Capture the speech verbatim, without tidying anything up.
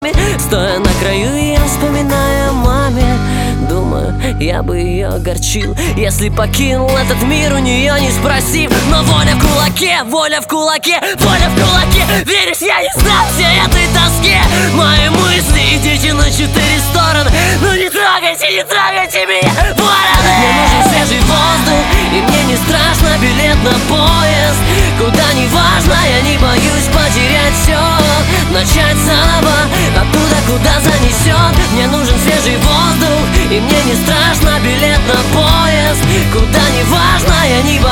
Стоя на краю, я вспоминаю о маме. Думаю, я бы ее огорчил, если покинул этот мир, у нее не спросив. Но воля в кулаке, воля в кулаке, воля в кулаке. Веришь, я не знал всей этой тоске. Мои мысли, идите на четыре стороны. Ну не трогайте, не трогайте меня, бороды. Мне нужен свежий воздух, и мне не страшно билет на поезд. Куда не важно, я не боюсь потерять все. Начать заново, оттуда, куда занесет. Мне нужен свежий воздух, и мне не страшно билет на поезд. Куда не важно, я не боюсь